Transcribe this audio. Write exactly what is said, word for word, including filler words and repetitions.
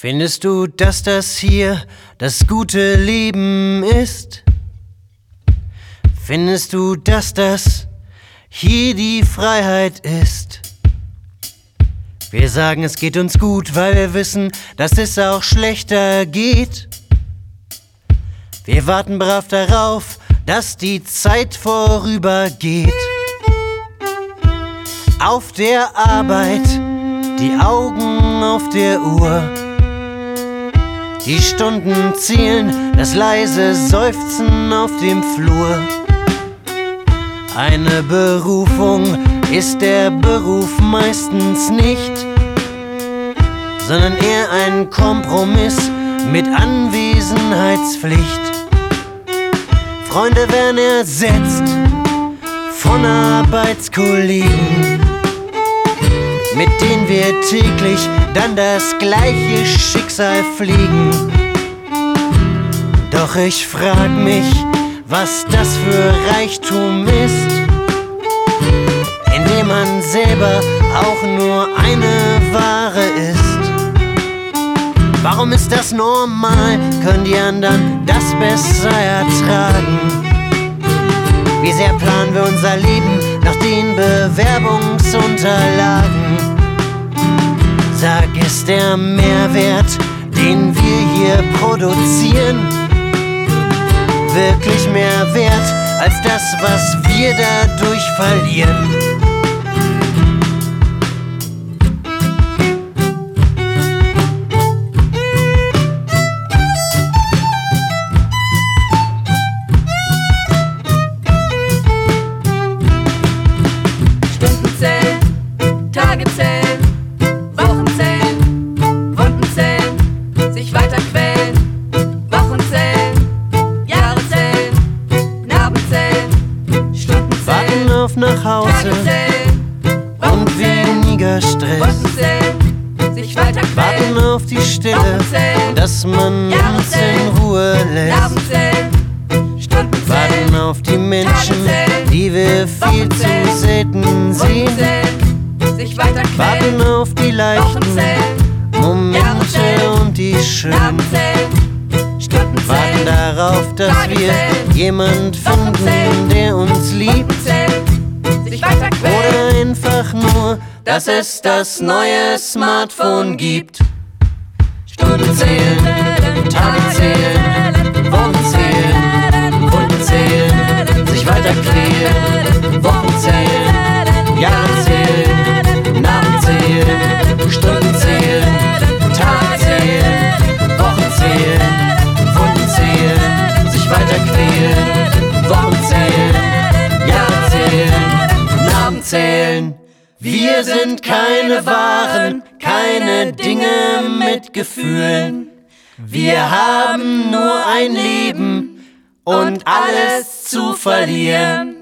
Findest du, dass das hier das gute Leben ist? Findest du, dass das hier die Freiheit ist? Wir sagen, es geht uns gut, weil wir wissen, dass es auch schlechter geht. Wir warten brav darauf, dass die Zeit vorübergeht. Auf der Arbeit, die Augen auf der Uhr. Die Stunden zielen, das leise Seufzen auf dem Flur. Eine Berufung ist der Beruf meistens nicht, sondern eher ein Kompromiss mit Anwesenheitspflicht. Freunde werden ersetzt von Arbeitskollegen, mit denen wir täglich dann das gleiche Schicksal fliegen. Doch ich frag mich, was das für Reichtum ist, indem man selber auch nur eine Ware ist. Warum ist das normal? Können die anderen das besser ertragen? Wie sehr planen wir unser Leben nach den Bewerbungsunterlagen? Sag, ist der Mehrwert, den wir hier produzieren, wirklich mehr wert als das, was wir dadurch verlieren? Stunden zählen, Tage zählen, Wochen zählen, Wunden zählen, sich weiter quälen, Wochen zählen, Jahre zählen, Narben zählen, Stunden zählen, Warten auf nach Hause Tage zählen, und Wochen zählen, weniger Stress. Wunden zählen, sich weiter Warten quälen, auf die Stille, Wochen zählen, dass man Jahre uns in zählen, Ruhe lässt. Narben zählen, Stunden Warten zählen, auf die Menschen, zählen, die wir viel Wochen zu zählen, selten Wunden sehen. zählen, sich weiter Warten quälen, auf die Wochen leichten zählen, Momente zählen, und die schönen. Narben zählen, Stunden Warten zählen, darauf, dass Tage wir zählen, jemand Wochen finden, zählen, der uns liebt. Wunden zählen, sich weiter quälen, Oder einfach nur, dass es das neue Smartphone gibt. Stunden zählen, Tage zählen, Wochen zählen, Wunden zählen, sich weiter quälen, Wochen zählen, Jahre zählen, Narben zählen, Stunden zählen, Tage zählen, Wochen zählen, Wunden zählen, sich weiter quälen, Wochen zählen, Jahre zählen, Narben zählen. Wir sind keine Waren, keine Dinge mit Gefühlen. Wir haben nur ein Leben und alles zu verlieren.